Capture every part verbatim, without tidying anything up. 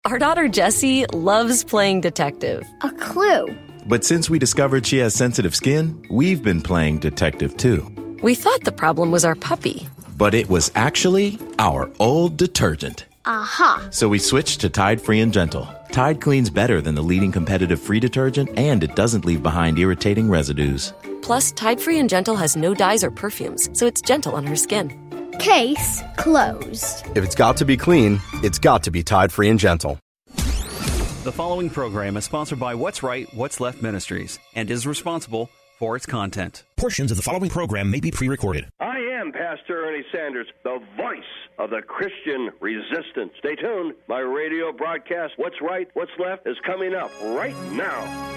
Our daughter Jessie loves playing detective. A clue. But since we discovered she has sensitive skin, we've been playing detective too. We thought the problem was our puppy. But it was actually our old detergent. Aha. So we switched to Tide Free and Gentle. Tide cleans better than the leading competitive free detergent, and it doesn't leave behind irritating residues. Plus, Tide Free and Gentle has no dyes or perfumes, so it's gentle on her skin. Case closed. If it's got to be clean, it's got to be Tide Free and Gentle. The following program is sponsored by What's Right, What's Left Ministries and is responsible for its content. Portions of the following program may be pre-recorded. I am Pastor Ernie Sanders, the voice of the Christian resistance. Stay tuned. My radio broadcast, What's Right, What's Left, is coming up right now.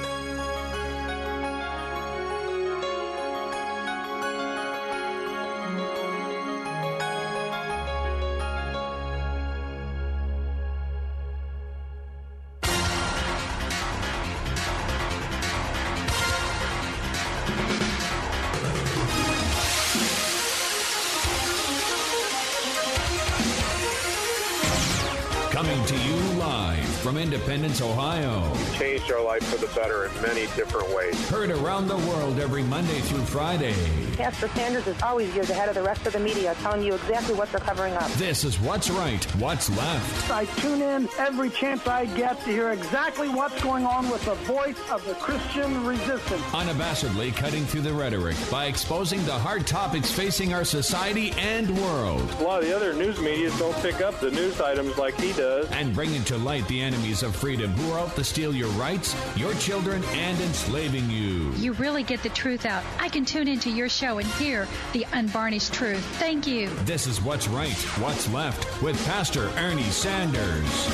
Coming to you live from Independence, Ohio. You've changed our life for the better in many different ways. Heard around the world every Monday through Friday. Pastor Sanders is always years ahead of the rest of the media, telling you exactly what they're covering up. This is What's Right, What's Left. I tune in every chance I get to hear exactly what's going on with the voice of the Christian resistance. Unabashedly cutting through the rhetoric by exposing the hard topics facing our society and world. A lot of the other news media don't pick up the news items like he does. And bringing to light the enemies of freedom who are out to steal your rights, your children, and enslaving you. You really get the truth out. I can tune into your show and hear the unvarnished truth. Thank you. This is What's Right, What's Left with Pastor Ernie Sanders.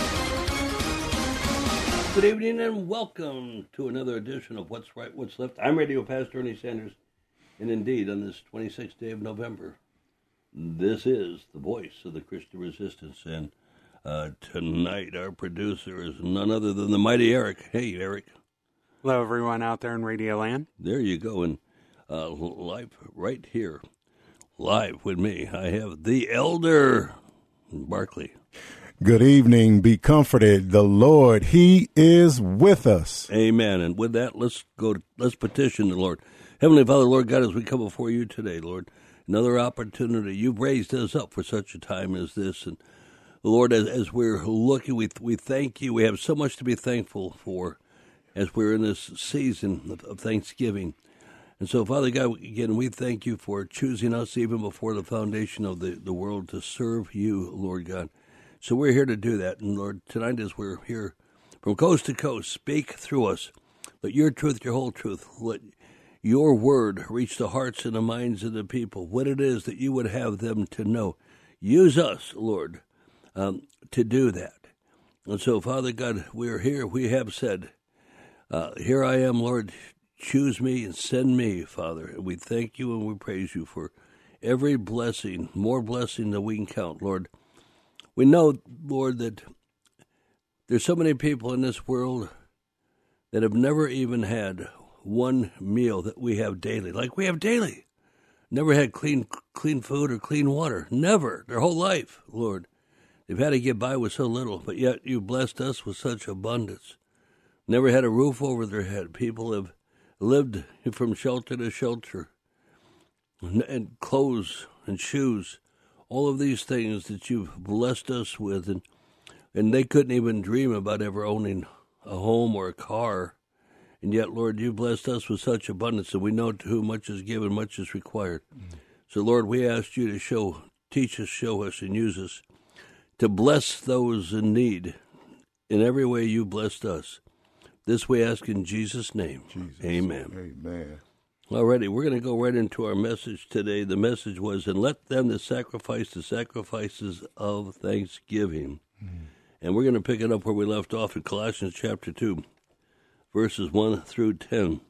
Good evening and welcome to another edition of What's Right, What's Left. I'm Radio Pastor Ernie Sanders, and indeed on this twenty-sixth day of November, this is the voice of the Christian resistance. And uh, tonight our producer is none other than the mighty Eric. Hey, Eric. Hello, everyone out there in Radio Land. There you go, and uh, live right here, live with me, I have the Elder Barkley. Good evening. Be comforted. The Lord, He is with us. Amen. And with that, let's go. To, let's petition the Lord. Heavenly Father, Lord God, as we come before you today, Lord, another opportunity. You've raised us up for such a time as this, and Lord, as, as we're looking, we we thank you. We have so much to be thankful for as we're in this season of, of Thanksgiving. And so, Father God, again, we thank you for choosing us even before the foundation of the, the world to serve you, Lord God. So we're here to do that. And, Lord, tonight as we're here from coast to coast, speak through us. Let your truth, your whole truth, let your word reach the hearts and the minds of the people, what it is that you would have them to know. Use us, Lord, um, to do that. And so, Father God, we're here. We have said, uh, here I am, Lord. Choose me and send me, Father. And we thank you and we praise you for every blessing, more blessing than we can count, Lord. We know, Lord, that there's so many people in this world that have never even had one meal that we have daily, like we have daily. Never had clean clean food or clean water. Never. Their whole life, Lord. They've had to get by with so little, but yet you blessed us with such abundance. Never had a roof over their head. People have lived from shelter to shelter, and clothes and shoes, all of these things that you've blessed us with, and and they couldn't even dream about ever owning a home or a car. And yet, Lord, you blessed us with such abundance, and we know to whom much is given, much is required. Mm. So, Lord, we ask you to show, teach us, show us, and use us to bless those in need in every way you blessed us. This we ask in Jesus' name. Jesus. Amen. Amen. Alrighty, we're going to go right into our message today. The message was, and let them that sacrifice the sacrifices of thanksgiving. Mm. And we're going to pick it up where we left off in Colossians chapter two, verses one through ten.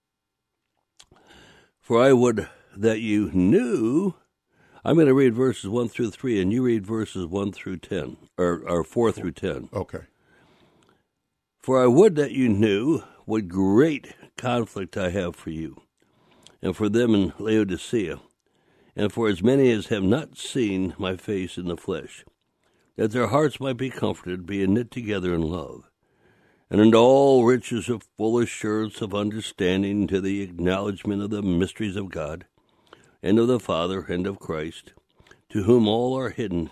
For I would that you knew, I'm going to read verses one through three, and you read verses one through ten, or, or four through ten. Okay. For I would that you knew what great conflict I have for you, and for them in Laodicea, and for as many as have not seen my face in the flesh, that their hearts might be comforted, being knit together in love, and into all riches of full assurance of understanding, to the acknowledgement of the mysteries of God, and of the Father, and of Christ, to whom all are hidden,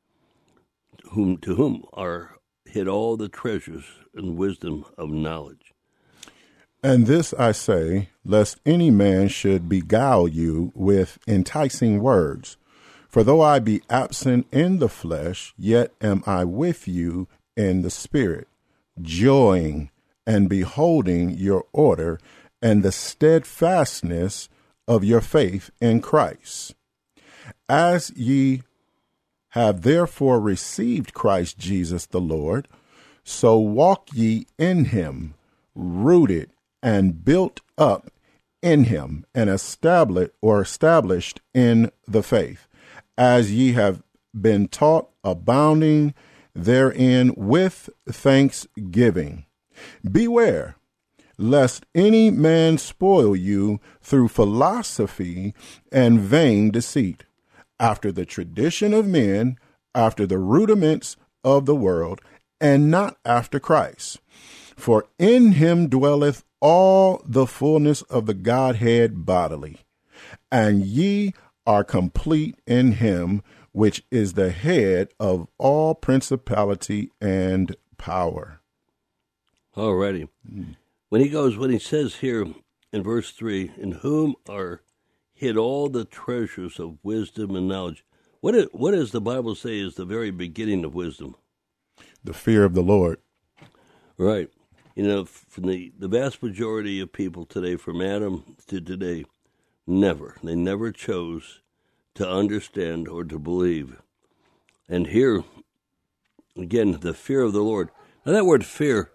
whom to whom are hid all the treasures and wisdom of knowledge. And this I say, lest any man should beguile you with enticing words. For though I be absent in the flesh, yet am I with you in the spirit, joying and beholding your order and the steadfastness of your faith in Christ. As ye have therefore received Christ Jesus the Lord, so walk ye in him, rooted and built up in him, and established or established in the faith, as ye have been taught, abounding therein with thanksgiving. Beware lest any man spoil you through philosophy and vain deceit, after the tradition of men, after the rudiments of the world, and not after Christ. For in him dwelleth all the fullness of the Godhead bodily, and ye are complete in him, which is the head of all principality and power. Alrighty. Mm. When he goes, when he says here in verse three, in whom are hid all the treasures of wisdom and knowledge, what is, what does the Bible say is the very beginning of wisdom? The fear of the Lord. Right. You know, from the, the vast majority of people today, from Adam to today, never, they never chose to understand or to believe. And here, again, the fear of the Lord. Now that word fear,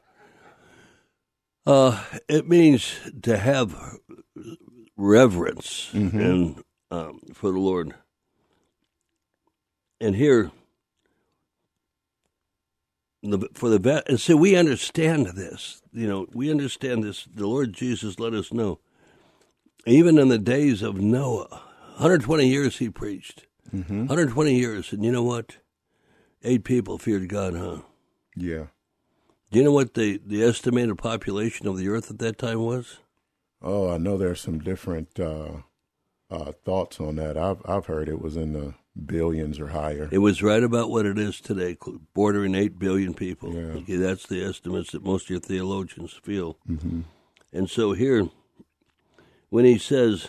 uh, it means to have reverence mm-hmm. and um, for the Lord. And here, the, for the and so we understand this. You know, we understand this. The Lord Jesus let us know. Even in the days of Noah, one hundred twenty years he preached. Mm-hmm. one hundred twenty years, and you know what? Eight people feared God, huh? Yeah. Do you know what the, the estimated population of the earth at that time was? Oh, I know there's some different uh, uh, thoughts on that. I've I've heard it was in the billions or higher. It was right about what it is today, bordering eight billion people. Yeah. Okay, that's the estimates that most of your theologians feel. Mm-hmm. And so here, when he says,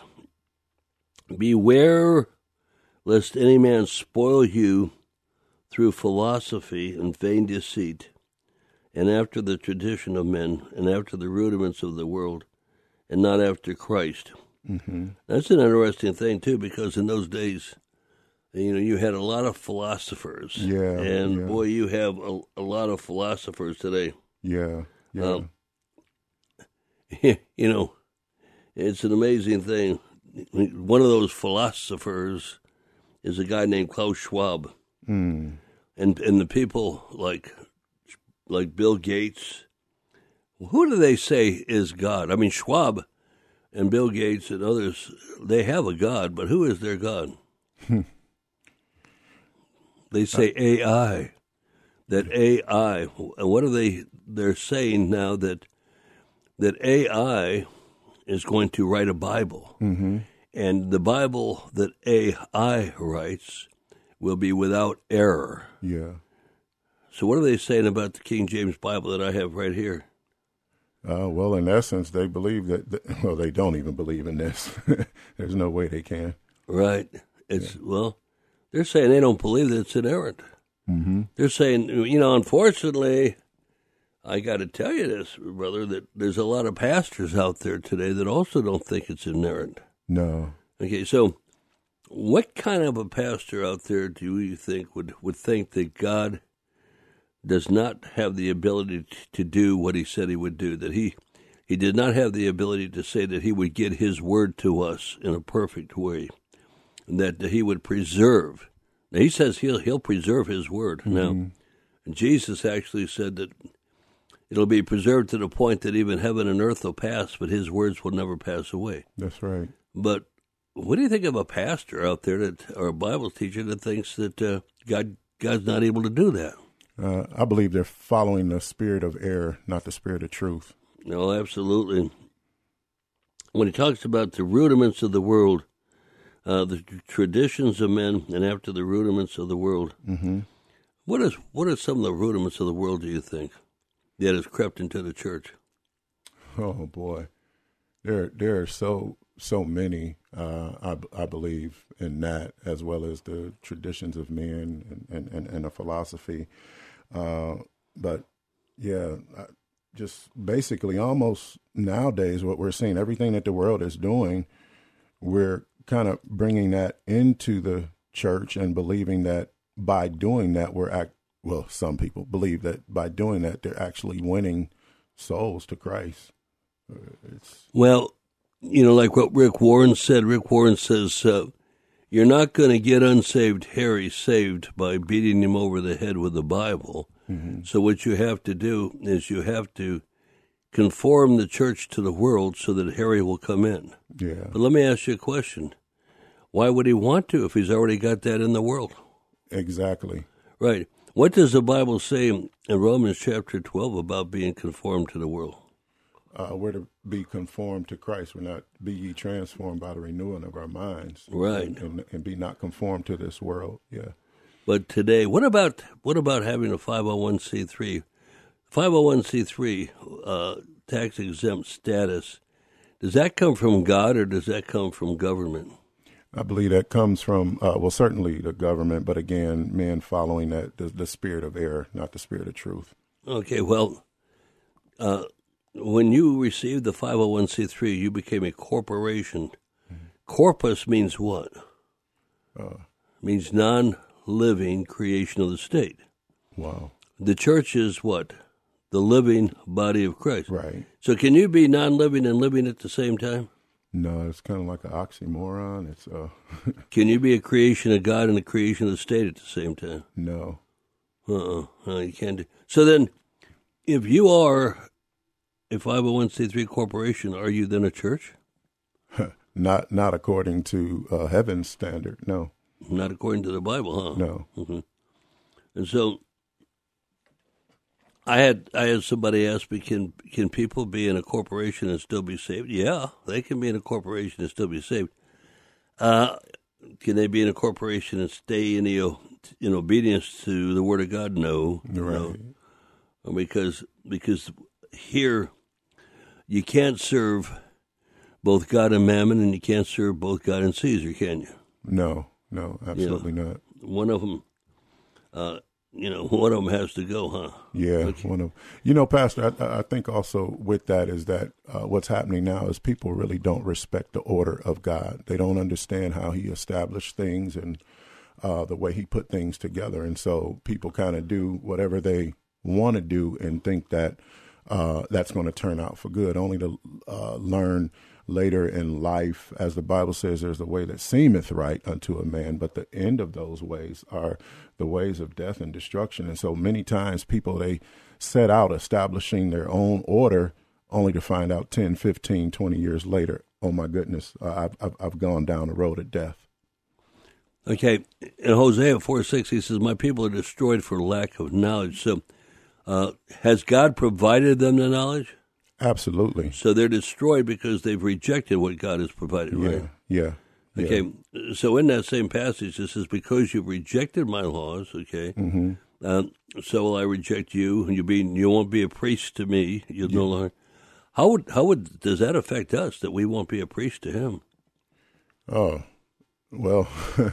beware lest any man spoil you through philosophy and vain deceit, and after the tradition of men, and after the rudiments of the world, and not after Christ. Mm-hmm. That's an interesting thing, too, because in those days, you know, you had a lot of philosophers. Yeah. And, yeah. boy, you have a, a lot of philosophers today. Yeah, yeah. Um, you know, it's an amazing thing. One of those philosophers is a guy named Klaus Schwab. Mm. And and the people like like Bill Gates, who do they say is God? I mean, Schwab and Bill Gates and others, they have a God, but who is their God? They say A I. That A I, and what are they, they're saying now that that A I is going to write a Bible. Mm-hmm. And the Bible that A I writes will be without error. Yeah. So what are they saying about the King James Bible that I have right here? Uh, well, in essence, they believe that, that, well, they don't even believe in this. There's no way they can. Right. It's, yeah. Well, they're saying they don't believe that it's inerrant. Mm-hmm. They're saying, you know, unfortunately, I got to tell you this, brother, that there's a lot of pastors out there today that also don't think it's inerrant. No. Okay, so what kind of a pastor out there do you think would, would think that God does not have the ability to do what he said he would do, that he he did not have the ability to say that he would get his word to us in a perfect way, and that he would preserve. Now, he says he'll he'll preserve his word. Mm-hmm. Now, Jesus actually said that it'll be preserved to the point that even heaven and earth will pass, but his words will never pass away. That's right. But what do you think of a pastor out there that, or a Bible teacher that thinks that uh, God God's not able to do that. Uh, I believe they're following the spirit of error, not the spirit of truth. No, absolutely. When he talks about the rudiments of the world, uh, the traditions of men, and after the rudiments of the world, mm-hmm. what is what are some of the rudiments of the world, do you think, that has crept into the church? Oh, boy. There there are so so many, uh, I, I believe, in that, as well as the traditions of men and, and, and, and a philosophy. Uh, but, yeah, just basically almost nowadays what we're seeing, everything that the world is doing, we're kind of bringing that into the church and believing that by doing that, we're act. Well, some people believe that by doing that, they're actually winning souls to Christ. It's well, you know, like what Rick Warren said. Rick Warren says, uh, you're not going to get unsaved Harry saved by beating him over the head with the Bible. Mm-hmm. So what you have to do is you have to conform the church to the world so that Harry will come in. Yeah. But let me ask you a question. Why would he want to if he's already got that in the world? Exactly. Right. What does the Bible say in Romans chapter twelve about being conformed to the world? Uh, we're to be conformed to Christ. We're not be ye transformed by the renewing of our minds. Right. And, and, and be not conformed to this world. Yeah. But today, what about what about having a five oh one c three? five oh one c three uh, tax exempt status, does that come from God or does that come from government? I believe that comes from, uh, well, certainly the government, but again, men following that the, the spirit of error, not the spirit of truth. Okay, well, uh, when you received the five oh one c three, you became a corporation. Mm-hmm. Corpus means what? Uh, means non-living creation of the state. Wow. The church is what? The living body of Christ. Right. So can you be non-living and living at the same time? No, it's kind of like an oxymoron. It's uh. Can you be a creation of God and a creation of the state at the same time? No. Uh-uh. No, you can't do. So then, if you are a five oh one c three corporation, are you then a church? not not according to uh, heaven's standard, no. Not according to the Bible, huh? No. Mm-hmm. And so, I had I had somebody ask me, can can people be in a corporation and still be saved? Yeah, they can be in a corporation and still be saved. Uh, can they be in a corporation and stay in the in obedience to the Word of God? No, right. no, because because here you can't serve both God and Mammon, and you can't serve both God and Caesar, can you? No, no, absolutely you know, not. One of them. Uh, You know, one of them has to go, huh? Yeah, okay. one of you know, Pastor. I, I think also with that is that uh, what's happening now is people really don't respect the order of God. They don't understand how He established things and uh, the way He put things together, and so people kind of do whatever they want to do and think that uh, that's going to turn out for good, only to uh, learn later in life, as the Bible says, there's a way that seemeth right unto a man, but the end of those ways are the ways of death and destruction. And so many times people, they set out establishing their own order only to find out ten, fifteen, twenty years later, oh my goodness, uh, I've, I've gone down the road of death. Okay, in Hosea four six, he says, my people are destroyed for lack of knowledge. So uh, has God provided them the knowledge? Absolutely. So they're destroyed because they've rejected what God has provided, yeah, right? Yeah. Okay, yeah. So in that same passage, it says, because you've rejected my laws, okay, mm-hmm. uh, so will I reject you, and you be you won't be a priest to me. You'll yeah. no longer. How would how would does that affect us that we won't be a priest to Him? Oh, well,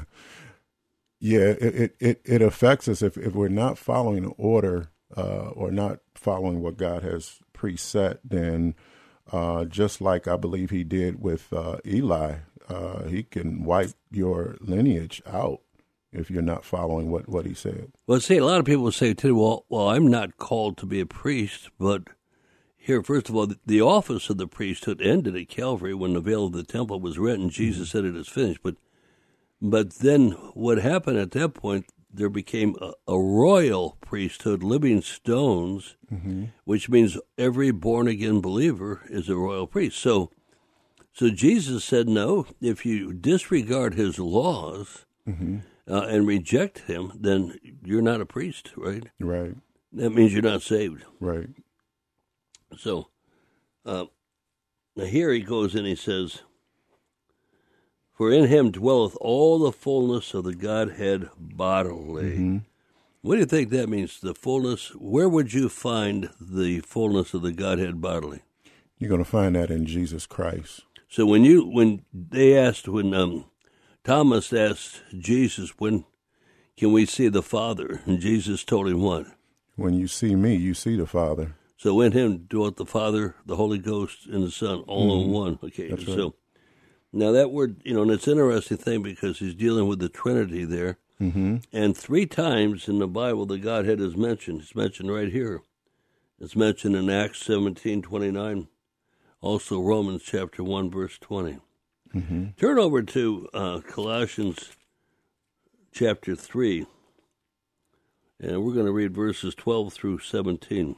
yeah, it, it it affects us if if we're not following the order uh, or not following what God has preset, then uh, just like I believe He did with uh, Eli, uh, He can wipe your lineage out if you're not following what, what He said. Well, see, a lot of people say too, well, well, I'm not called to be a priest, but here, first of all, the, the office of the priesthood ended at Calvary when the veil of the temple was rent and Jesus mm-hmm. said it is finished. But but then what happened at that point, there became a, a royal priesthood, living stones, mm-hmm. which means every born-again believer is a royal priest. So so Jesus said, no, if you disregard His laws, mm-hmm. uh, and reject him, then you're not a priest, right? Right. That means you're not saved. Right. So, uh, now here he goes and he says, "For in him dwelleth all the fullness of the Godhead bodily." Mm-hmm. What do you think that means, the fullness? Where would you find the fullness of the Godhead bodily? You're going to find that in Jesus Christ. So when you when they asked, when um, Thomas asked Jesus, when can we see the Father? And Jesus told him what? When you see me, you see the Father. So in him dwelt the Father, the Holy Ghost, and the Son, all Mm-hmm. in one. Okay, That's right. so now that word, you know, and it's an interesting thing because he's dealing with the Trinity there. Mm-hmm. And three times in the Bible, the Godhead is mentioned. It's mentioned right here. It's mentioned in Acts seventeen twenty-nine, also Romans chapter one, verse twenty. Mm-hmm. Turn over to uh, Colossians chapter three, and we're going to read verses twelve through seventeen.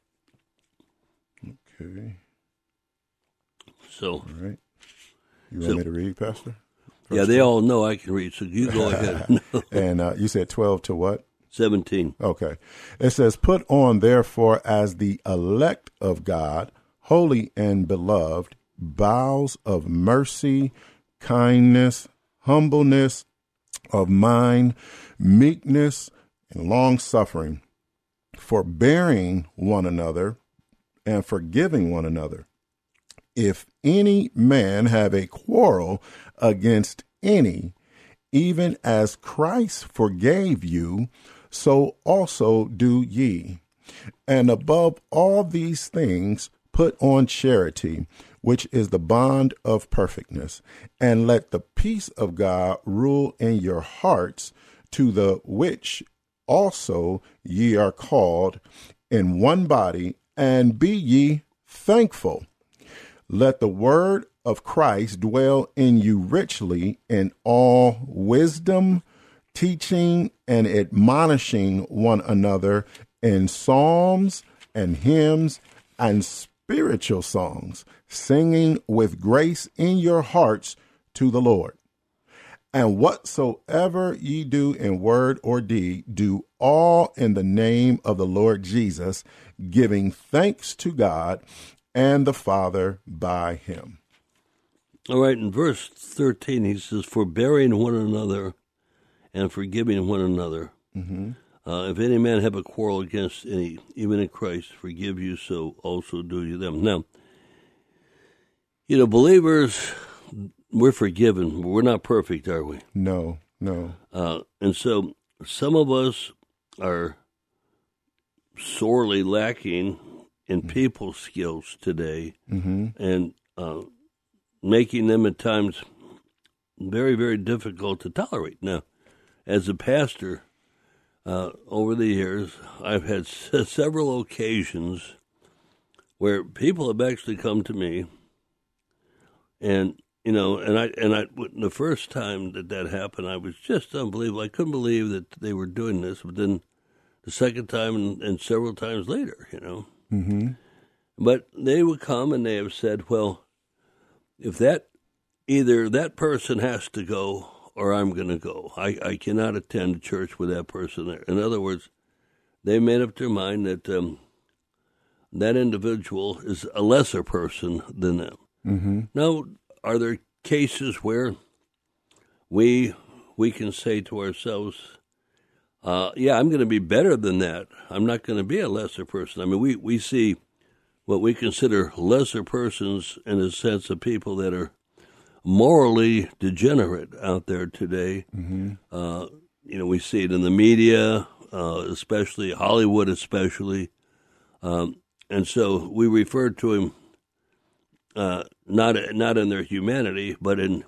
Okay. So, all right. You want so, me to read, Pastor? Yeah, they all know I can read, so you go ahead. And uh, you said twelve to what? seventeen. Okay. It says, "Put on, therefore, as the elect of God, holy and beloved, bowels of mercy, kindness, humbleness of mind, meekness, and long-suffering, forbearing one another, and forgiving one another. If any man have a quarrel against any, even as Christ forgave you, so also do ye. And above all these things, put on charity, which is the bond of perfectness. And let the peace of God rule in your hearts, to the which also ye are called in one body, and be ye thankful. Let the word of Christ dwell in you richly in all wisdom, teaching and admonishing one another in psalms and hymns and spiritual songs, singing with grace in your hearts to the Lord. And whatsoever ye do in word or deed, do all in the name of the Lord Jesus, giving thanks to God and the Father by him." All right, in verse thirteen, he says, "Forbearing one another and forgiving one another. Mm-hmm. Uh, if any man have a quarrel against any, even in Christ, forgive you, so also do you them." Now, you know, believers, we're forgiven. We're not perfect, are we? No, no. Uh, and so some of us are sorely lacking in people skills today, mm-hmm. and uh, making them at times very, very difficult to tolerate. Now, as a pastor, uh, over the years, I've had s- several occasions where people have actually come to me, and you know, and I and I the first time that that happened, I was just unbelievable. I couldn't believe that they were doing this. But then the second time and, and several times later, you know. Mm-hmm. But they would come and they have said, well, if that, either that person has to go or I'm going to go. I, I cannot attend church with that person there. In other words, they made up their mind that um, that individual is a lesser person than them. Mm-hmm. Now, are there cases where we we can say to ourselves, Uh, yeah, I'm going to be better than that. I'm not going to be a lesser person. I mean, we, we see what we consider lesser persons in the sense of people that are morally degenerate out there today. Mm-hmm. Uh, you know, we see it in the media, uh, especially Hollywood, especially. Um, and so we refer to him uh, not not in their humanity, but in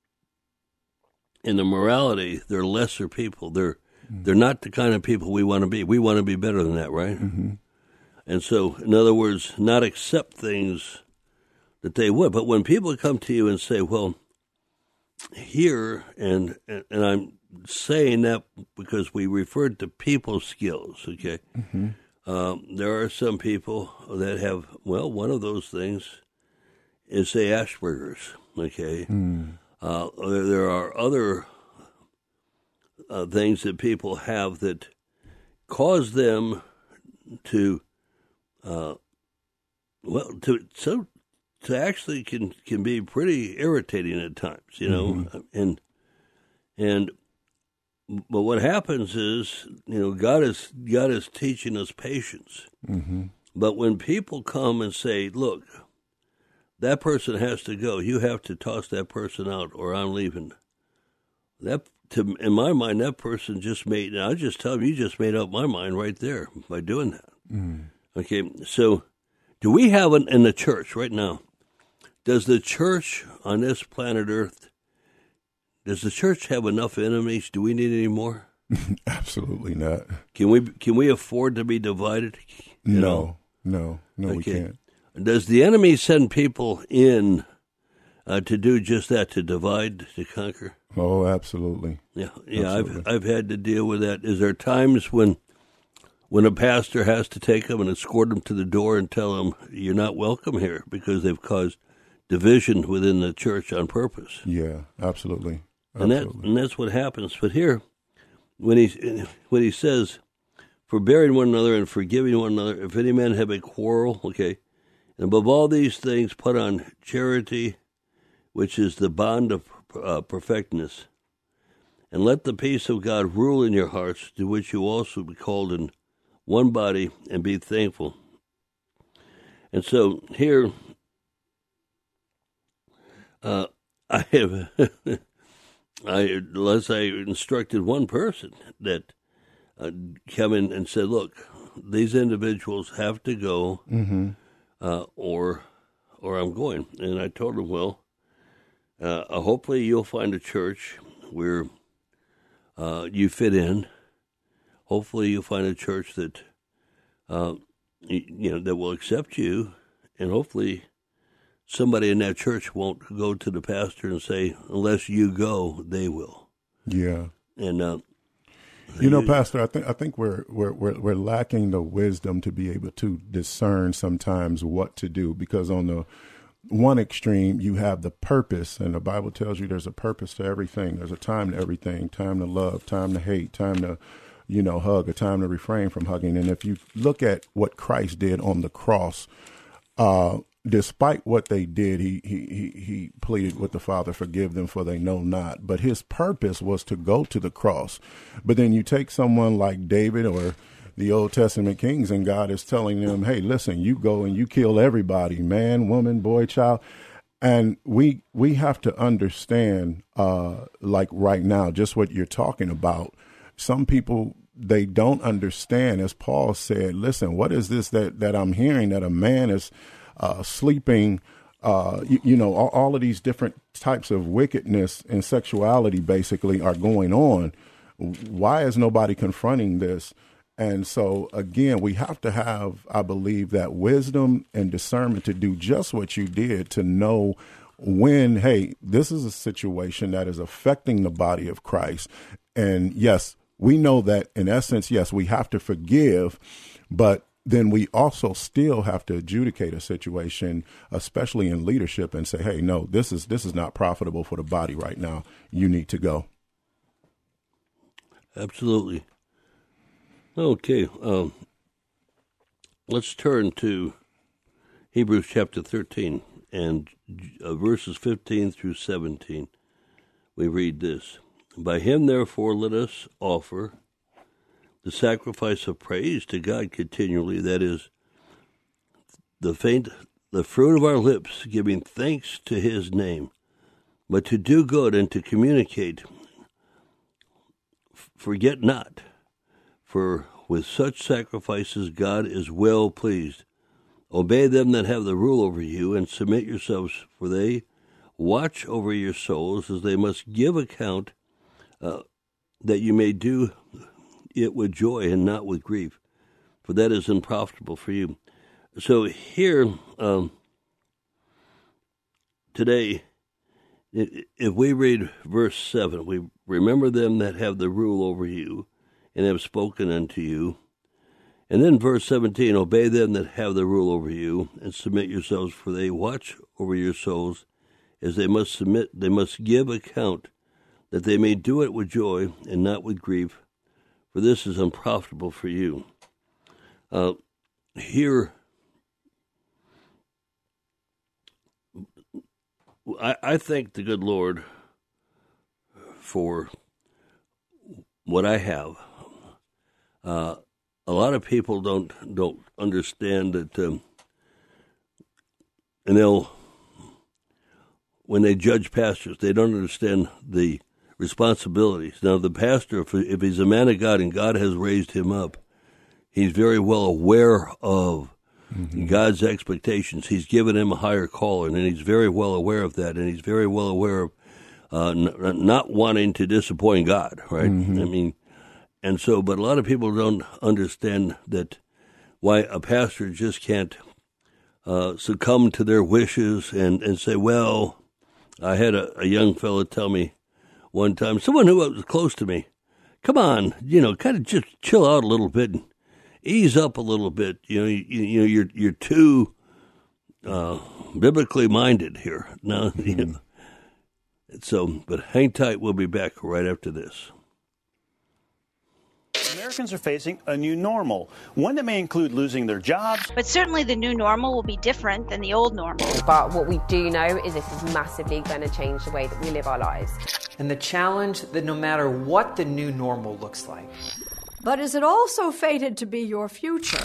in the morality. They're lesser people. They're They're not the kind of people we want to be. We want to be better than that, right? Mm-hmm. And so, in other words, not accept things that they would. But when people come to you and say, well, here, and and I'm saying that because we referred to people skills, okay? Mm-hmm. Um, there are some people that have, well, one of those things is, say, Asperger's, okay? Mm. Uh, there are other uh, things that people have that cause them to, uh, well, to so to actually can can be pretty irritating at times, you know, mm-hmm. and and but what happens is, you know, God is God is teaching us patience. Mm-hmm. But when people come and say, "Look, that person has to go. You have to toss that person out, or I'm leaving," that, to, in my mind, that person just made. I just tell them, you just made up my mind right there by doing that. Mm. Okay, so do we have an, in the church right now? Does the church on this planet Earth? Does the church have enough enemies? Do we need any more? Absolutely not. Can we can we afford to be divided? You no, know? no, no, okay. we can't. Does the enemy send people in uh, to do just that, to divide, to conquer? Oh, absolutely. Yeah, yeah. Absolutely. I've I've had to deal with that. Is there times when when a pastor has to take them and escort them to the door and tell them you're not welcome here because they've caused division within the church on purpose? Yeah, absolutely. absolutely. And that and that's what happens. But here, when he when he says, forbearing one another and forgiving one another, if any man have a quarrel, okay, and above all these things put on charity, which is the bond of uh, perfectness, and let the peace of God rule in your hearts, to which you also be called in one body, and be thankful. And so here, uh, I have, I unless I instructed one person that uh, come in and said, look, these individuals have to go, mm-hmm. uh, or or I'm going. And I told them, well, uh, hopefully you'll find a church where uh, you fit in. Hopefully you'll find a church that uh, you, you know that will accept you, and hopefully somebody in that church won't go to the pastor and say, unless you go, they will. Yeah. And uh, you know, Pastor, I think I think we're we're we're we're lacking the wisdom to be able to discern sometimes what to do, because on the one extreme you have the purpose, and the Bible tells you there's a purpose to everything. There's a time to everything, time to love, time to hate, time to, you know, hug, a time to refrain from hugging. And if you look at what Christ did on the cross, uh, despite what they did, he, he, he, he pleaded with the Father, forgive them for they know not. But his purpose was to go to the cross. But then you take someone like David or the Old Testament kings, and God is telling them, hey, listen, you go and you kill everybody, man, woman, boy, child. And we we have to understand, uh, like right now, just what you're talking about. Some people, they don't understand, as Paul said, listen, what is this that, that I'm hearing, that a man is uh, sleeping, uh, you, you know, all, all of these different types of wickedness and sexuality basically are going on. Why is nobody confronting this? And so, again, we have to have, I believe, that wisdom and discernment to do just what you did, to know when, hey, this is a situation that is affecting the body of Christ. And yes, we know that in essence, yes, we have to forgive, but then we also still have to adjudicate a situation, especially in leadership, and say, hey, no, this is this is not profitable for the body right now. You need to go. Absolutely. Okay, um, let's turn to Hebrews chapter thirteen and uh, verses fifteen through seventeen. We read this. By him, therefore, let us offer the sacrifice of praise to God continually, that is, the faint, the fruit of our lips, giving thanks to his name. But to do good and to communicate, forget not, for with such sacrifices God is well pleased. Obey them that have the rule over you, and submit yourselves, for they watch over your souls, as they must give account, uh, that you may do it with joy and not with grief, for that is unprofitable for you. So here, um, today, if we read verse seven, we remember them that have the rule over you and have spoken unto you. And then verse seventeen, obey them that have the rule over you, and submit yourselves, for they watch over your souls, as they must submit, they must give account, that they may do it with joy and not with grief, for this is unprofitable for you. Uh, here, I, I thank the good Lord for what I have. Uh, a lot of people don't don't understand that, um, and they'll, when they judge pastors, they don't understand the responsibilities. Now, the pastor, if, if he's a man of God and God has raised him up, he's very well aware of mm-hmm. God's expectations. He's given him a higher calling, and he's very well aware of that, and he's very well aware of uh, n- not wanting to disappoint God, right? Mm-hmm. I mean, and so, but a lot of people don't understand that why a pastor just can't uh, succumb to their wishes and, and say, well, I had a, a young fellow tell me one time, someone who was close to me, come on, you know, kind of just chill out a little bit and ease up a little bit. You know, you, you know, you're you're too uh, biblically minded here. No, you know. So, but hang tight. We'll be back right after this. Americans are facing a new normal, one that may include losing their jobs. But certainly the new normal will be different than the old normal. But what we do know is this is massively going to change the way that we live our lives. And the challenge that no matter what the new normal looks like. But is it also fated to be your future?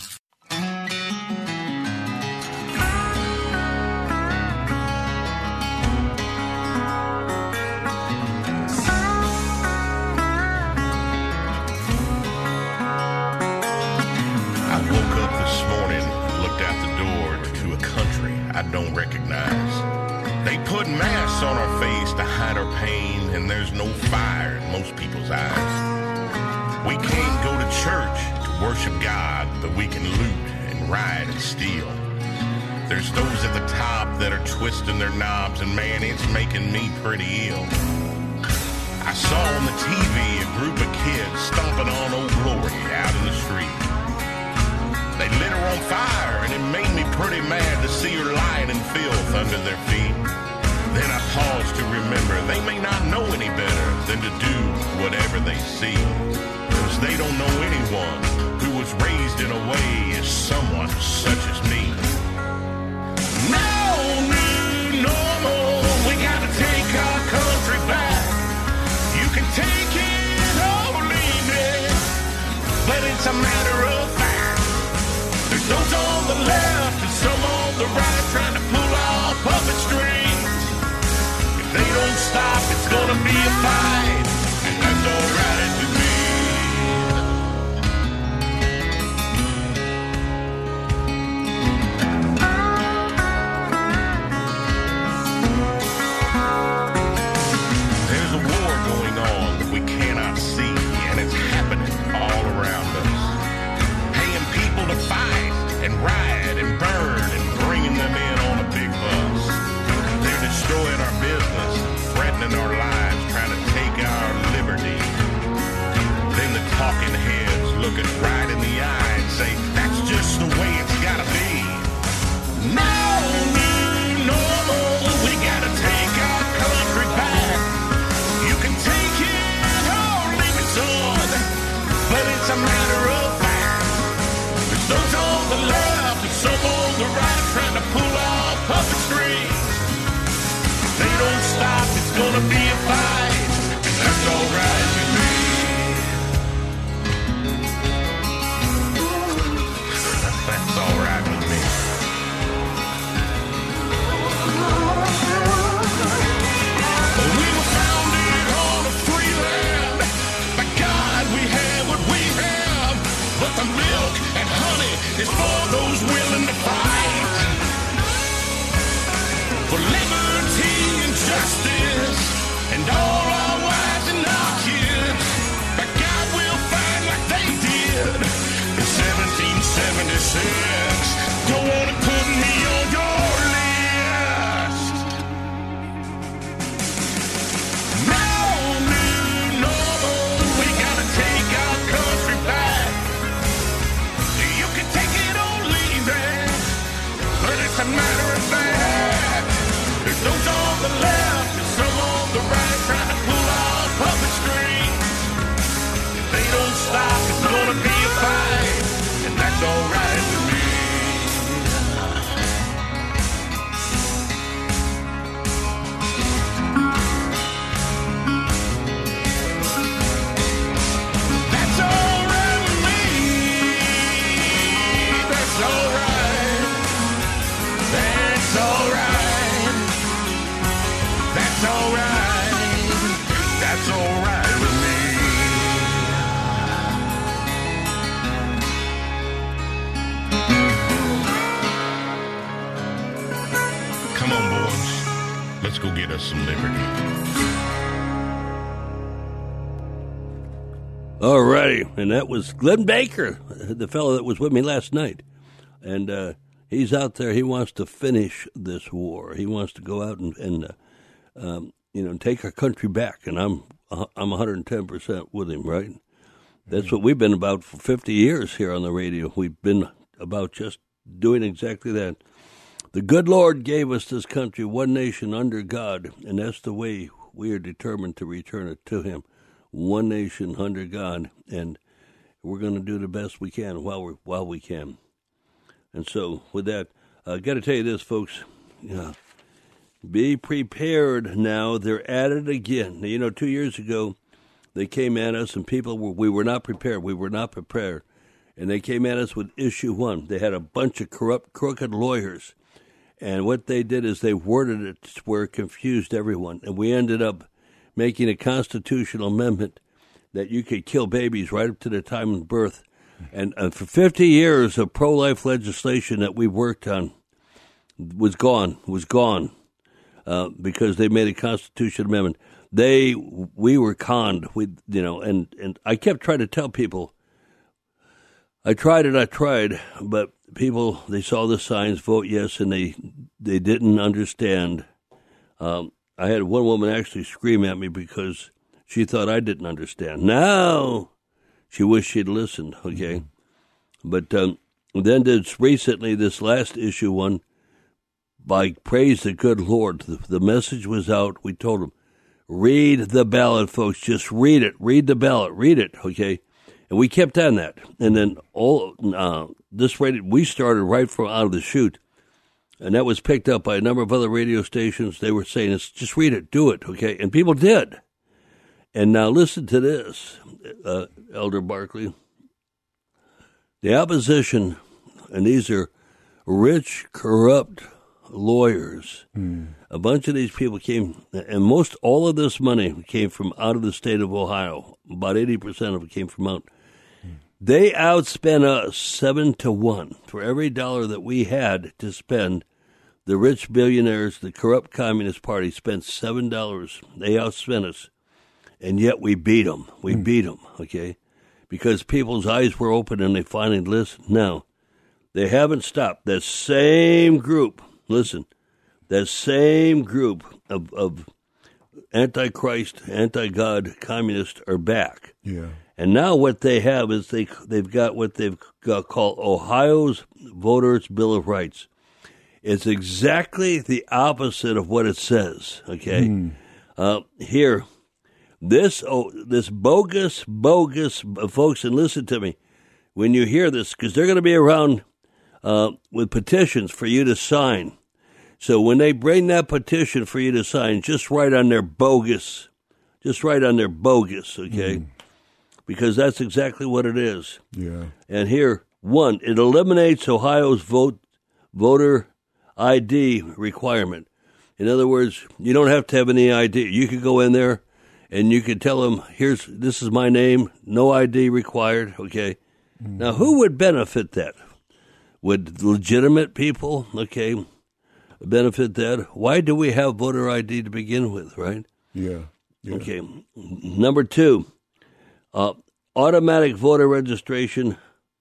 I don't recognize. They put masks on our face to hide our pain, and there's no fire in most people's eyes. We can't go to church to worship God, but we can loot and riot and steal. There's those at the top that are twisting their knobs, and man, it's making me pretty ill. I saw on the T V a group of kids stomping on Old Glory out in the street. They lit her on fire, and it made me pretty mad to see her lying in filth under their feet. Then I paused to remember they may not know any better than to do whatever they see, because they don't know anyone who was raised in a way as someone such as me. No new normal, we gotta take our country back. You can take it or leave it, but it's a matter of fact. There's those on the left and some on the right trying to pull our puppet strings. If they don't stop, it's gonna be a fight, and that's alright with me. There's a war going on that we cannot see, and it's happening all around us. Paying people to fight and riot and burn and bringing them in on a big bus. They're destroying our business, threatening our lives, trying to take our liberty. Then the talking heads look us right in the eye and say, that's just the way it's gotta be. No new normal, we gotta take our country back. You can take it or leave it, son, but it's a matter of fact. There's those on the left and some on the right trying to pull our puppet strings. If they don't stop, it's gonna be a fight, and that's alright with me. That's alright with me. We were founded on a free land. By God, we have what we have, but the milk and honey is for those willing to fight. For liberty and justice and all our wives and our kids. But God will fight like they did in seventeen seventy-six. Don't want to put me on your list. No new normal, we gotta take our country back. You can take it or leave it, but it's a matter of fact. There's those on the left and some on the right trying to pull out Come on, boys. Let's go get us some liberty. All righty, and that was Glenn Baker, the fellow that was with me last night. And uh, he's out there. He wants to finish this war. He wants to go out and, and uh, um, you know, take our country back. And I'm I'm one hundred ten percent with him, right? That's what we've been about for fifty years here on the radio. We've been about just doing exactly that. The good Lord gave us this country, one nation under God, and that's the way we are determined to return it to him. One nation under God, and we're going to do the best we can while we while we can. And so, with that, I got to tell you this, folks. Yeah, be prepared now. They're at it again. Now, you know, two years ago, they came at us, and people were we were not prepared. We were not prepared, and they came at us with issue one. They had a bunch of corrupt, crooked lawyers, and what they did is they worded it where it confused everyone, and we ended up making a constitutional amendment that you could kill babies right up to the time of birth. And uh, for fifty years of pro-life legislation that we worked on was gone, was gone, uh, because they made a constitutional amendment. They, we were conned, we, you know, and, and I kept trying to tell people, I tried and I tried, but people, they saw the signs, vote yes, and they, they didn't understand. Um, I had one woman actually scream at me because she thought I didn't understand. Now, she wished she'd listened, okay? Mm-hmm. But um, then this recently, this last issue one, by praise the good Lord, the, the message was out. We told them, read the ballot, folks. Just read it. Read the ballot. Read it, okay? And we kept on that. And then all uh, this radio, we started right from out of the chute. And that was picked up by a number of other radio stations. They were saying, it's, just read it, do it, okay? And people did. And now listen to this, uh, Elder Barkley. The opposition, and these are rich, corrupt lawyers. Mm. A bunch of these people came, and most all of this money came from out of the state of Ohio. About eighty percent of it came from out. Mm. They outspent us seven to one. For every dollar that we had to spend, the rich billionaires, the corrupt Communist Party, spent seven dollars. They outspent us. And yet we beat them. We mm. beat them, okay? Because people's eyes were open and they finally listened. Now, they haven't stopped. That same group, listen, that same group of, of antichrist, anti-God communists are back. Yeah. And now what they have is they, they've got what they've got called Ohio's Voters' Bill of Rights. It's exactly the opposite of what it says, okay? Mm. Uh, here, this oh, this bogus, bogus, uh, folks, and listen to me, when you hear this, because they're going to be around uh, with petitions for you to sign. So when they bring that petition for you to sign, just write on their bogus, just write on their bogus, okay? Mm. Because that's exactly what it is. Yeah. And here, one, it eliminates Ohio's vote voter I D requirement. In other words, you don't have to have any I D. You could go in there and you could tell them, "Here's this is my name, no I D required." Okay. Mm. Now, who would benefit that? Would legitimate people, okay, benefit that? Why do we have voter I D to begin with, right? Yeah. yeah. Okay. Number two, uh, automatic voter registration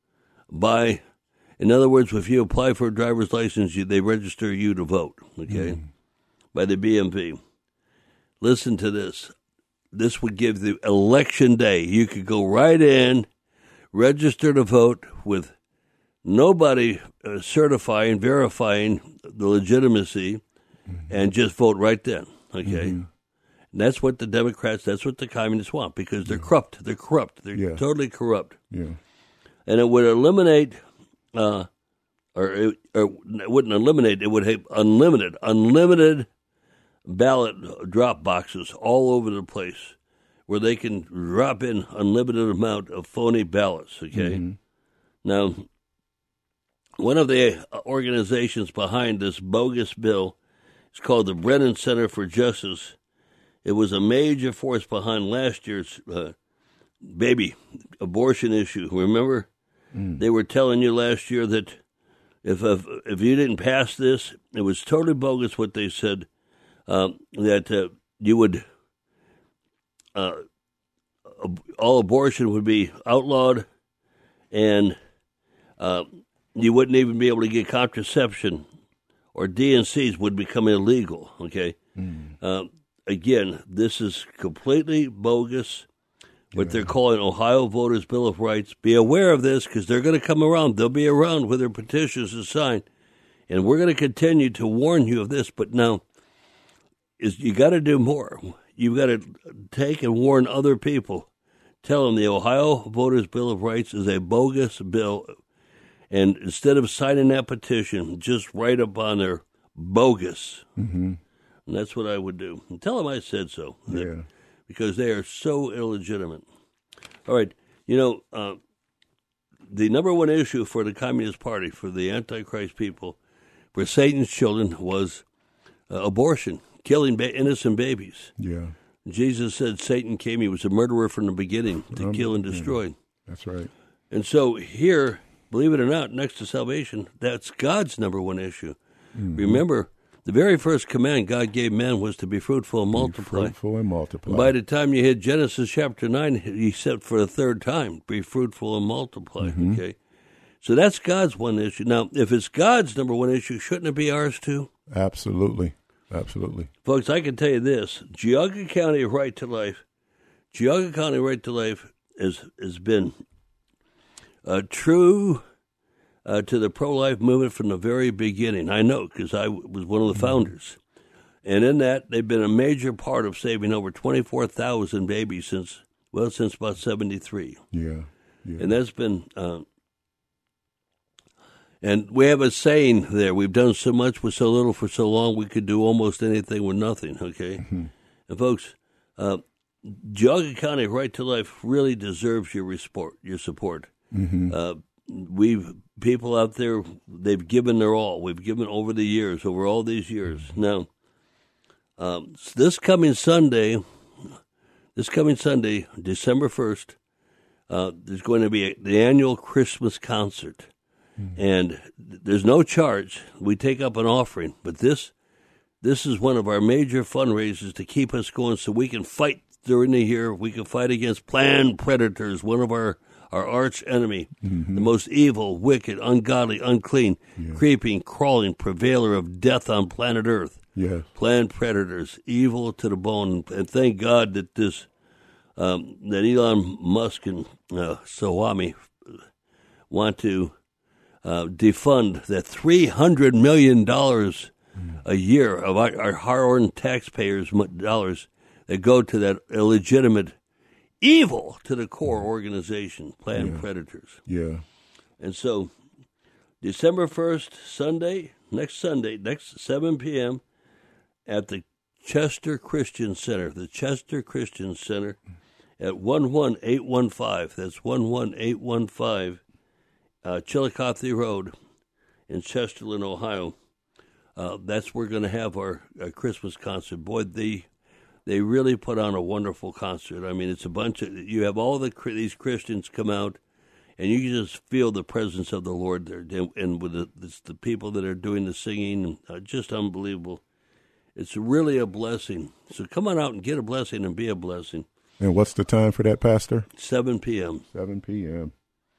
by. In other words, if you apply for a driver's license, you, they register you to vote, okay, mm. by the B M V. Listen to this. This would give the election day. You could go right in, register to vote with nobody uh, certifying, verifying the legitimacy, mm-hmm. and just vote right then, okay? Mm-hmm. And that's what the Democrats, that's what the communists want, because they're yeah. corrupt. They're corrupt. They're yeah. totally corrupt. Yeah. And it would eliminate... Uh, or, it, or it wouldn't eliminate, it would have unlimited, unlimited ballot drop boxes all over the place where they can drop in unlimited amount of phony ballots, okay? Mm-hmm. Now, one of the organizations behind this bogus bill is called the Brennan Center for Justice. It was a major force behind last year's uh, baby abortion issue, remember? Mm. They were telling you last year that if if, if you didn't pass this, it was totally bogus what they said, um, that uh, you would, uh, all abortion would be outlawed, and uh, you wouldn't even be able to get contraception, or D N Cs would become illegal, okay? Mm. Uh, again, this is completely bogus. What they're calling Ohio Voters' Bill of Rights. Be aware of this because they're going to come around. They'll be around with their petitions to sign. And we're going to continue to warn you of this. But now, is you got to do more. You've got to take and warn other people. Tell them the Ohio Voters' Bill of Rights is a bogus bill. And instead of signing that petition, just write up on there, bogus. Mm-hmm. And that's what I would do. And tell them I said so. Yeah. Because they are so illegitimate. All right, you know, uh, the number one issue for the Communist Party, for the Antichrist people, for Satan's children was uh, abortion, killing ba- innocent babies. Yeah. Jesus said Satan came, he was a murderer from the beginning to um, kill and destroy. Yeah. That's right. And so here, believe it or not, next to salvation, that's God's number one issue. Mm-hmm. Remember, the very first command God gave man was to be fruitful and multiply. Be fruitful and multiply. And by the time you hit Genesis chapter nine, he said for the third time, be fruitful and multiply. Mm-hmm. Okay, so that's God's one issue. Now, if it's God's number one issue, shouldn't it be ours too? Absolutely, absolutely. Folks, I can tell you this: Geauga County Right to Life, Geauga County Right to Life has has been a true. Uh, to the pro-life movement from the very beginning. I know, because I w- was one of the founders. And in that, they've been a major part of saving over twenty-four thousand babies since, well, since about seventy-three. Yeah, yeah. And that's been, uh, and we have a saying there, we've done so much with so little for so long, we could do almost anything with nothing, okay? Mm-hmm. And folks, uh, Geauga County Right to Life really deserves your, resport, your support. Mm-hmm. Uh, we've people out there, they've given their all. We've given over the years, over all these years. Now, um, this coming Sunday, this coming Sunday, December first, uh, there's going to be a, the annual Christmas concert. Mm-hmm. And there's no charge. We take up an offering. But this, this is one of our major fundraisers to keep us going so we can fight during the year. We can fight against planned predators, one of our our arch enemy, mm-hmm. the most evil, wicked, ungodly, unclean, yeah. creeping, crawling prevailer of death on planet Earth. Yes. Planned predators, evil to the bone. And thank God that this, um, that Elon Musk and uh, Swami want to uh, defund that three hundred million dollars mm. a year of our, our hard-earned taxpayers' dollars that go to that illegitimate evil to the core organization, Planned yeah. Predators. Yeah. And so, December first, Sunday, next Sunday, next seven p.m., at the Chester Christian Center, the Chester Christian Center at one one eight one five. That's one one eight one five uh, Chillicothe Road in Chesterland, Ohio. Uh, that's where we're going to have our, our Christmas concert. Boy, they... They really put on a wonderful concert. I mean, it's a bunch of, you have all the these Christians come out, and you can just feel the presence of the Lord there. And with the, it's the people that are doing the singing, uh, just unbelievable. It's really a blessing. So come on out and get a blessing and be a blessing. And what's the time for that, Pastor? seven p.m. seven p.m.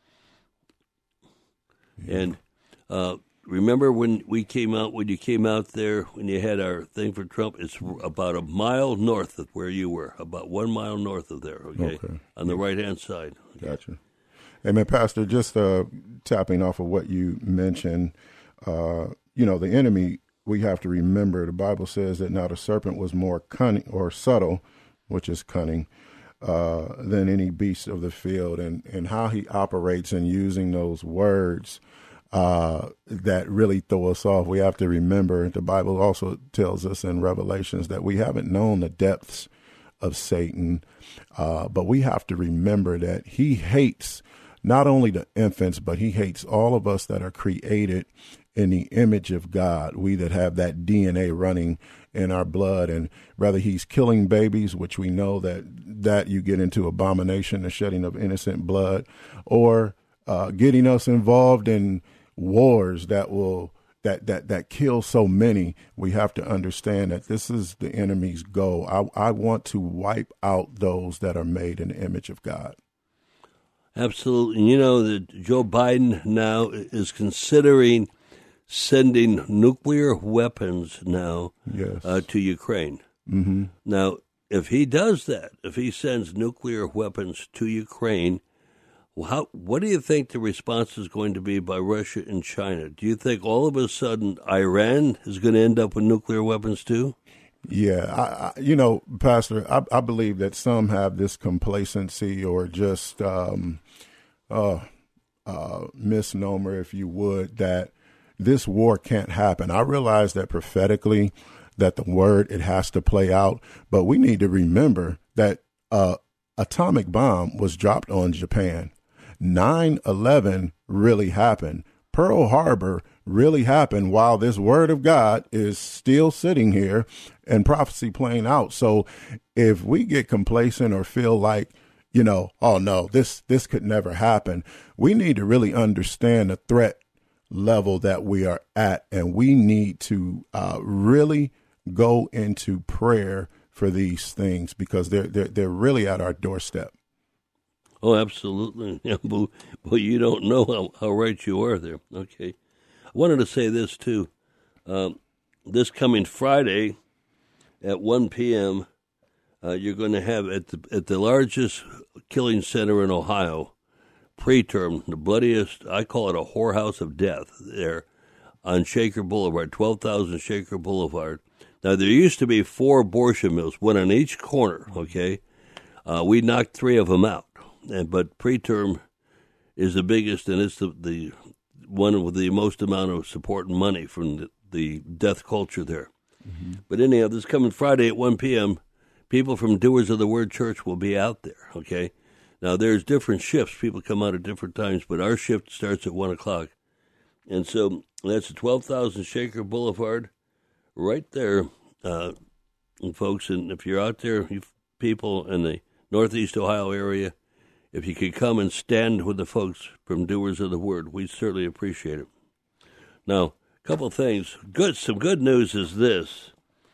Yeah. And uh, remember when we came out, when you came out there, when you had our thing for Trump, it's about a mile north of where you were, about one mile north of there, okay? okay. On the right-hand side. Okay. Gotcha. Amen, Pastor, just uh, tapping off of what you mentioned, uh, you know, the enemy, we have to remember, the Bible says that now the serpent was more cunning or subtle, which is cunning, uh, than any beast of the field, and, and how he operates in using those words Uh, that really throw us off. We have to remember, the Bible also tells us in Revelations that we haven't known the depths of Satan, uh, but we have to remember that he hates not only the infants, but he hates all of us that are created in the image of God, we that have that D N A running in our blood. And whether he's killing babies, which we know that, that you get into abomination, the shedding of innocent blood, or uh, getting us involved in wars that will that that that kill so many, we have to understand that this is the enemy's goal. I, I want to wipe out those that are made in the image of God. Absolutely. And you know that Joe Biden now is considering sending nuclear weapons now yes. uh, to Ukraine. Mm-hmm. Now, if he does that, if he sends nuclear weapons to Ukraine, how, what do you think the response is going to be by Russia and China? Do you think all of a sudden Iran is going to end up with nuclear weapons too? Yeah, I, I, you know, Pastor, I, I believe that some have this complacency or just um, uh, uh, misnomer, if you would, that this war can't happen. I realize that prophetically that the word, it has to play out, but we need to remember that uh, atomic bomb was dropped on Japan. nine eleven really happened. Pearl Harbor really happened while this word of God is still sitting here and prophecy playing out. So if we get complacent or feel like, you know, oh no, this, this could never happen, we need to really understand the threat level that we are at. And we need to uh, really go into prayer for these things because they're, they're, they're really at our doorstep. Oh, absolutely. Yeah, but, but you don't know how, how right you are there. Okay. I wanted to say this, too. Um, this coming Friday at one p.m., uh, you're going to have at the, at the largest killing center in Ohio, preterm, the bloodiest, I call it a whorehouse of death there on Shaker Boulevard, twelve thousand Shaker Boulevard. Now, there used to be four abortion mills, one on each corner, okay? Uh, we knocked three of them out. And, but preterm is the biggest, and it's the, the one with the most amount of support and money from the, the death culture there. Mm-hmm. But anyhow, this coming Friday at one p.m., people from Doers of the Word Church will be out there, okay? Now, there's different shifts. People come out at different times, but our shift starts at one o'clock. And so that's at twelve thousand Shaker Boulevard, right there, uh, and folks. And if you're out there, you people in the Northeast Ohio area, if you could come and stand with the folks from Doers of the Word, we'd certainly appreciate it. Now, a couple of things. Good, some good news is this.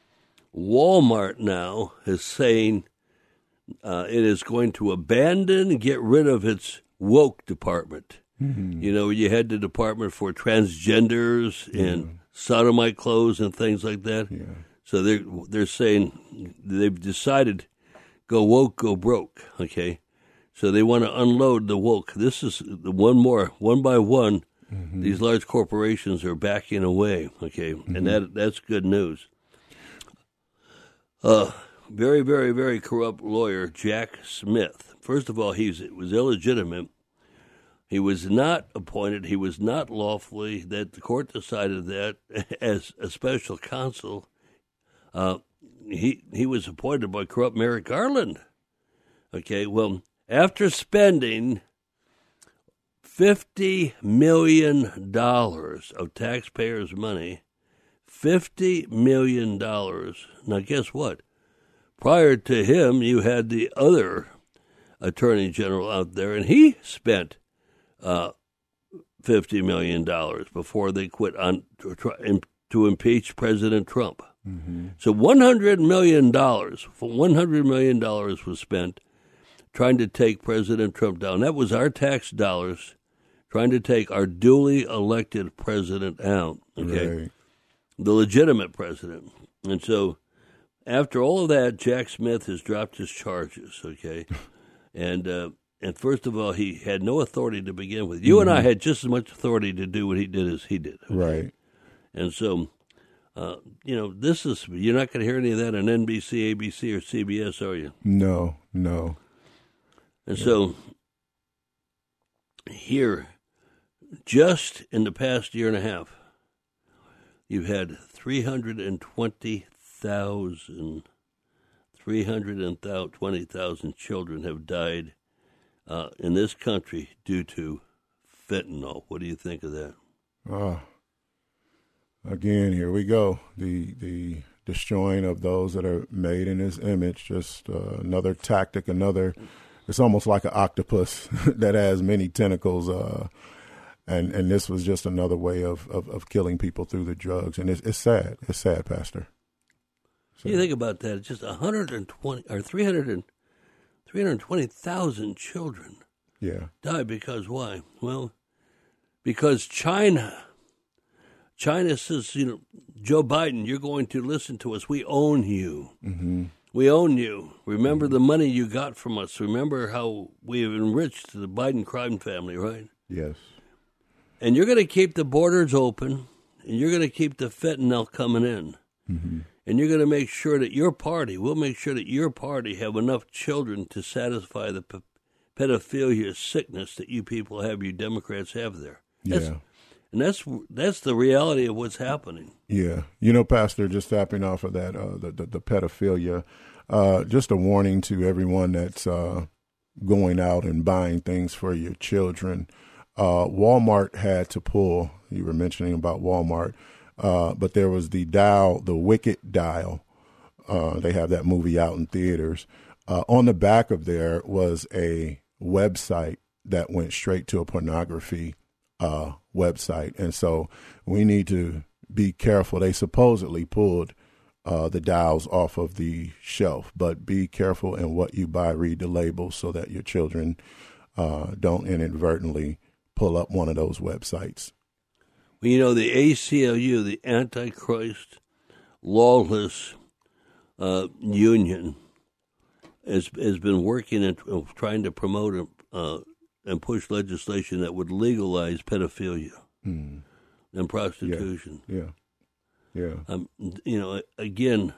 Walmart now is saying uh, it is going to abandon, get rid of its woke department. Mm-hmm. You know, you had the department for transgenders mm-hmm. and sodomite clothes and things like that. Yeah. So they're, they're saying they've decided go woke, go broke, okay? So they want to unload the woke. This is the one more, one by one, mm-hmm. these large corporations are backing away, okay? Mm-hmm. And that that's good news. Uh, very, very, very corrupt lawyer, Jack Smith. First of all, he was illegitimate. He was not appointed. He was not lawfully. That the court decided that as a special counsel, uh, he he was appointed by corrupt Merrick Garland. Okay, well, after spending fifty million dollars of taxpayers' money, fifty million dollars. Now, guess what? Prior to him, you had the other attorney general out there, and he spent uh, fifty million dollars before they quit on to, try, to impeach President Trump. Mm-hmm. So one hundred million dollars, one hundred million dollars was spent trying to take President Trump down. That was our tax dollars trying to take our duly elected president out, okay? Right. The legitimate president. And so after all of that, Jack Smith has dropped his charges, okay? and uh, and first of all, he had no authority to begin with. You mm-hmm. and I had just as much authority to do what he did as he did. Okay? Right. And so, uh, you know, this is, you're not going to hear any of that on N B C, A B C, or C B S, are you? No, no. And yeah. so here, just in the past year and a half, you've had three hundred twenty thousand, three hundred twenty thousand children have died uh, in this country due to fentanyl. What do you think of that? Ah, again, here we go. The the destroying of those that are made in his image. Just uh, another tactic, another. It's almost like an octopus that has many tentacles. Uh, And and this was just another way of, of, of killing people through the drugs. And it's, it's sad. It's sad, Pastor. So. You think about that. It's just one hundred twenty or three hundred three hundred twenty thousand children yeah. died because why? Well, because China, China says, you know, Joe Biden, you're going to listen to us. We own you. Mm-hmm. We own you. Remember the money you got from us. Remember how we have enriched the Biden crime family, right? Yes. And you're going to keep the borders open, and you're going to keep the fentanyl coming in. Mm-hmm. And you're going to make sure that your party, we'll make sure that your party have enough children to satisfy the p- pedophilia sickness that you people have, you Democrats have there. That's, yeah. And that's that's the reality of what's happening. Yeah. You know, Pastor, just tapping off of that, uh, the, the, the pedophilia, uh, just a warning to everyone that's uh, going out and buying things for your children. Uh, Walmart had to pull, you were mentioning about Walmart, uh, but there was the dial, the Wicked Dial. Uh, they have that movie out in theaters. Uh, on the back of there was a website that went straight to a pornography uh, website. And so we need to be careful. They supposedly pulled uh, the dials off of the shelf, but be careful in what you buy. Read the labels so that your children uh, don't inadvertently pull up one of those websites. Well, you know, the A C L U, the Antichrist Lawless uh, Union, has, has been working at uh, trying to promote uh, and push legislation that would legalize pedophilia mm. and prostitution. Yeah, yeah. yeah. Um, you know, again,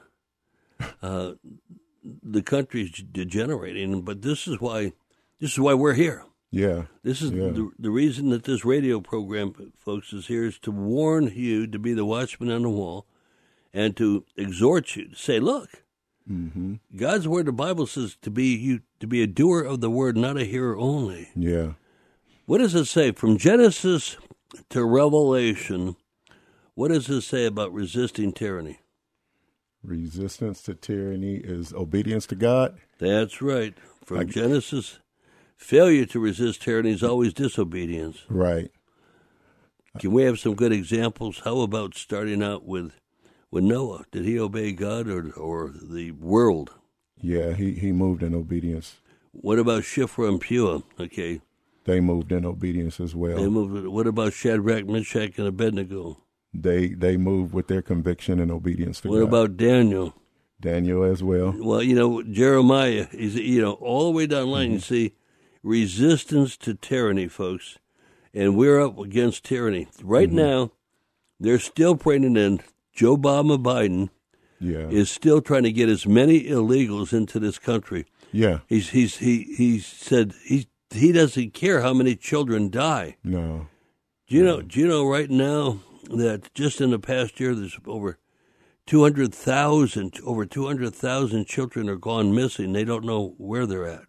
uh, the country's degenerating, but this is why this is why we're here. Yeah. This is yeah. the, the reason that this radio program, folks, is here is to warn you, to be the watchman on the wall, and to exhort you to say, look, mm-hmm. God's word, the Bible says to be you to be a doer of the word, not a hearer only. Yeah. What does it say? From Genesis to Revelation, what does it say about resisting tyranny? Resistance to tyranny is obedience to God? That's right. From I... Genesis, failure to resist tyranny is always disobedience. Right. Can we have some good examples? How about starting out with, with Noah? Did he obey God or or the world? Yeah, he, he moved in obedience. What about Shiphrah and Puah? Okay. They moved in obedience as well. They moved. What about Shadrach, Meshach, and Abednego? They they moved with their conviction and obedience to what God. What about Daniel? Daniel as well. Well, you know, Jeremiah, is you know, all the way down the line, mm-hmm. you see resistance to tyranny, folks. And we're up against tyranny. Right mm-hmm. now, they're still bringing in Joe Obama Biden yeah. is still trying to get as many illegals into this country. Yeah. He's he's he he said he he doesn't care how many children die. No. Do you no. know do you know right now that just in the past year there's over two hundred thousand over two hundred thousand children are gone missing. They don't know where they're at.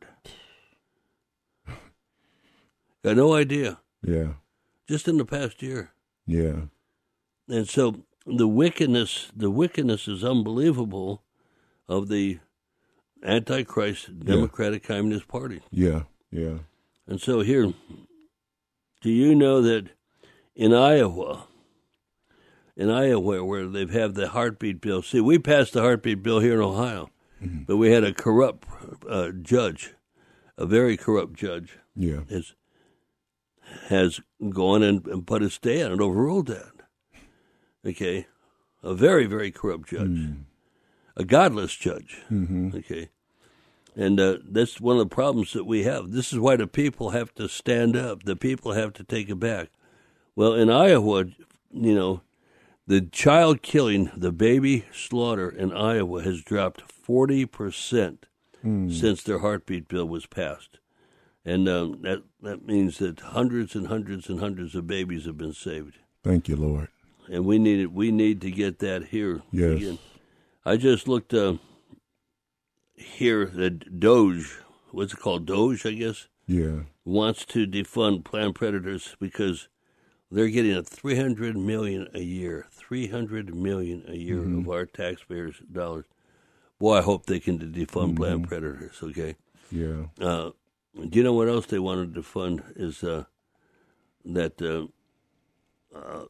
Got no idea. Yeah. Just in the past year. Yeah. And so the wickedness, the wickedness is unbelievable of the Antichrist Democratic yeah. Communist Party. Yeah, yeah. And so here, do you know that in Iowa, in Iowa where they've had the heartbeat bill, see, we passed the heartbeat bill here in Ohio, mm-hmm. but we had a corrupt uh, judge, a very corrupt judge. Yeah. Has, has gone and, and put a stay on it, overruled that. Okay, a very, very corrupt judge, mm. a godless judge. Mm-hmm. Okay, and uh, that's one of the problems that we have. This is why the people have to stand up. The people have to take it back. Well, in Iowa, you know, the child killing, the baby slaughter in Iowa has dropped forty percent mm. since their heartbeat bill was passed. And um, that, that means that hundreds and hundreds and hundreds of babies have been saved. Thank you, Lord. And we need it. We need to get that here. Yes. Again. I just looked uh, here that Doge, what's it called, Doge, I guess? Yeah. Wants to defund Planned Predators because they're getting a three hundred million dollars a year, three hundred million dollars a year mm-hmm. of our taxpayers' dollars. Boy, I hope they can defund mm-hmm. Planned Predators, okay? Yeah. Uh, do you know what else they wanted to fund is uh, that uh, uh,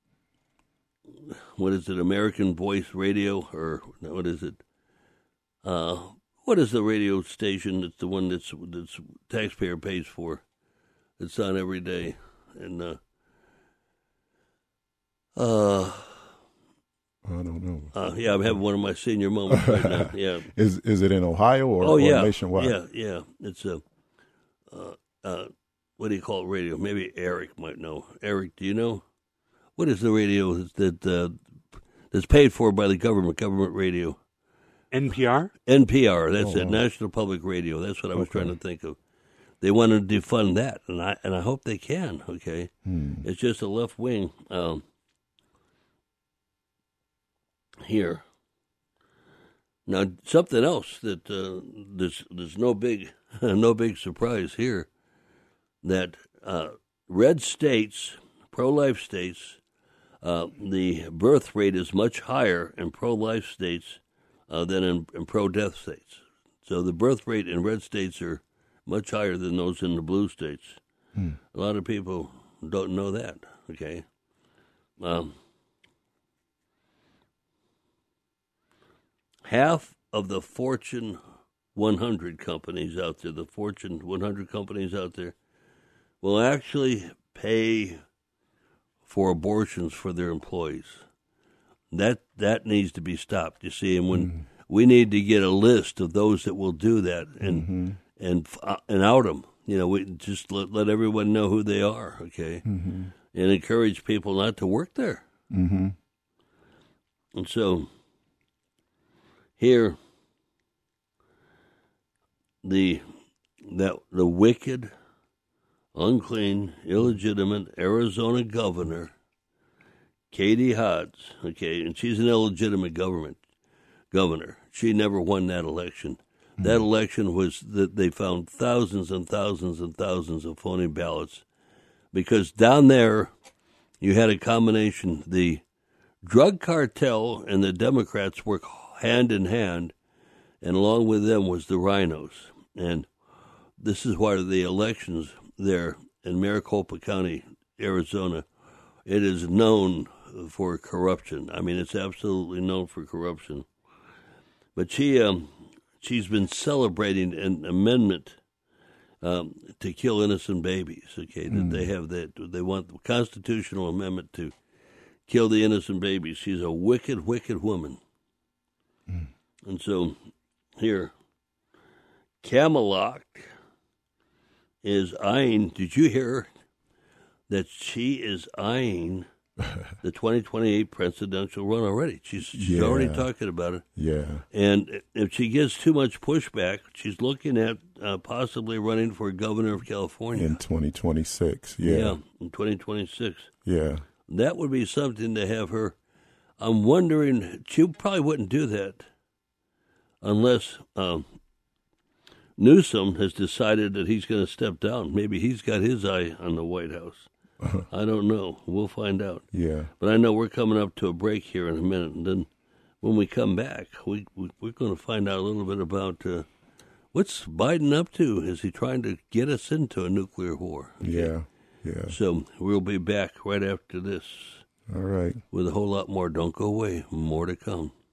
what is it? American Voice Radio, or what is it? Uh, what is the radio station? That's the one that's that's taxpayer pays for. It's on every day, and uh, uh, I don't know. Uh, yeah, I'm having one of my senior moments right now. Yeah, is is it in Ohio or, oh, yeah. or nationwide? Yeah, yeah. It's a uh, uh, what do you call it? Radio? Maybe Eric might know. Eric, do you know what is the radio that uh, that's paid for by the government? Government radio. N P R? N P R, that's oh, it, wow. National Public Radio. That's what I was Okay. trying to think of. They want to defund that, and I and I hope they can, okay? Hmm. It's just a left wing um, here. Now, something else that uh, there's, there's no big no big surprise here, that uh, red states, pro-life states, uh, the birth rate is much higher in pro-life states Uh, than in, in pro-death states. So the birth rate in red states are much higher than those in the blue states. Hmm. A lot of people don't know that, okay? Um, half of the Fortune one hundred companies out there, the Fortune one hundred companies out there, will actually pay for abortions for their employees. That that needs to be stopped. You see, and when mm-hmm. we need to get a list of those that will do that and mm-hmm. and uh, and out them. You know, we just let let everyone know who they are, okay, mm-hmm. and encourage people not to work there. Mm-hmm. And so here, the that the wicked, unclean, illegitimate Arizona governor, Katie Hobbs, okay, and she's an illegitimate government governor. She never won that election. Mm-hmm. That election was that they found thousands and thousands and thousands of phony ballots, because down there you had a combination. The drug cartel and the Democrats work hand in hand, and along with them was the rhinos. And this is why the elections there in Maricopa County, Arizona, it is known for corruption. I mean, it's absolutely known for corruption. But she, um, she's been celebrating an amendment um, to kill innocent babies. Okay, that mm. they have that they want the constitutional amendment to kill the innocent babies. She's a wicked, wicked woman. Mm. And so here, Camelot is eyeing. Did you hear that she is eyeing the twenty twenty-eight presidential run already? She's, she's yeah. already talking about it. Yeah. And if she gets too much pushback, she's looking at uh, possibly running for governor of California. In twenty twenty-six, yeah. Yeah, in twenty twenty-six. Yeah. That would be something to have her. I'm wondering, she probably wouldn't do that unless um, Newsom has decided that he's going to step down. Maybe he's got his eye on the White House. I don't know. We'll find out. Yeah. But I know we're coming up to a break here in a minute, and then when we come back, we, we we're going to find out a little bit about uh, what's Biden up to. Is he trying to get us into a nuclear war? Okay. Yeah. Yeah. So we'll be back right after this. All right. With a whole lot more. Don't go away. More to come.